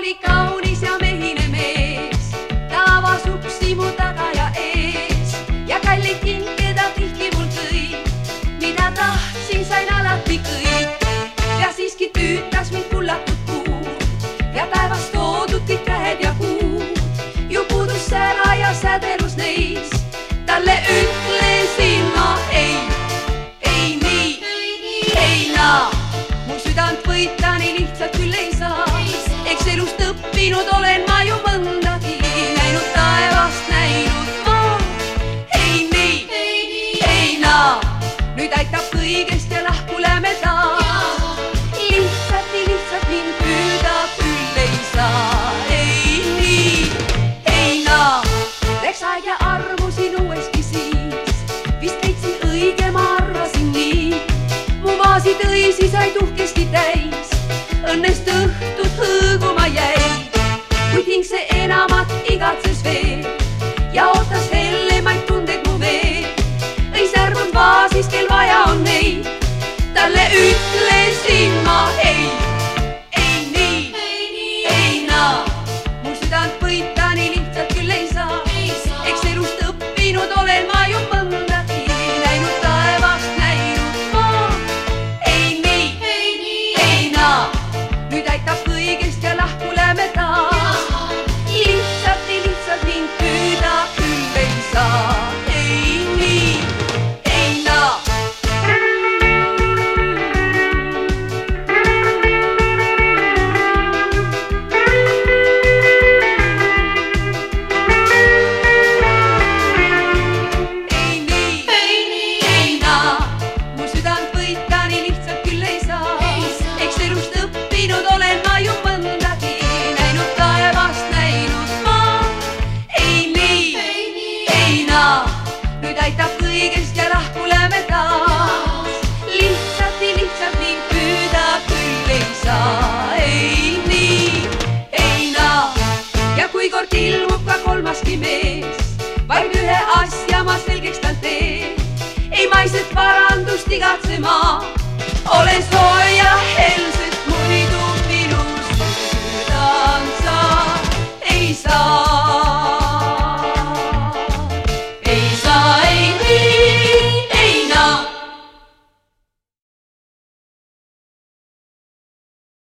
oli kaunis ja mehine mees, ta avas uksi mu taga ja ees ja kallid kinke ta tihti mul tõi, mida tahtsin, sain alati kõik. Ja siiski tüütas mind kullatud kuu ja päevast toodud kõik käed ja kuu. Ju puudus sära ja sädelus neis, talle ütlesin ma ei, ei nii, ei naa. Mu südant võita nii lihtsalt küll ei saa, eks elust õppinud olen ma ju mõndagi, näinud taevast, näinud maa. Ei nii, ei naa, nüüd aitab kõigest ja lahku lähme taas. Lihtsalt mind püüda küll ei saa. Ei nii, ei naa, läks aeg ja armusin uuesti siis, vist leidsin õige, ma arvasin nii. Mu vaasi tõisi sai tuhkesti täis, õnnest õhtut hõõguma jäi, kuid hing see enamat igatses veel ja ootas hellemaid tundeid mu veel. Õis ärmunud vaasis, kel vaja on neid, talle ütlesin ma ei, ei nii, ei naa. Mu südant võita nii lihtsalt küll ei saa, eks elust õppinud olen ma ju mõndagi, näinud taevast, näinud maa. Ei nii, ei naa, nüüd aitab kõigest ja lahku lähme taas. Lihtsalt mind püüda küll ei saa. Ei nii, ei naa. Nüüd aitab kõigest ja lahku lähme taas. Lihtsalt mind püüda küll ei saa. Ei nii, ei naa. Ja kui kord ilmub ka kolmaski mees, vaid ühe asja ma selgeks tal teen. Ei maiset parandust igatsema, olen soe ja helset, muidu minu südant sa ei saa.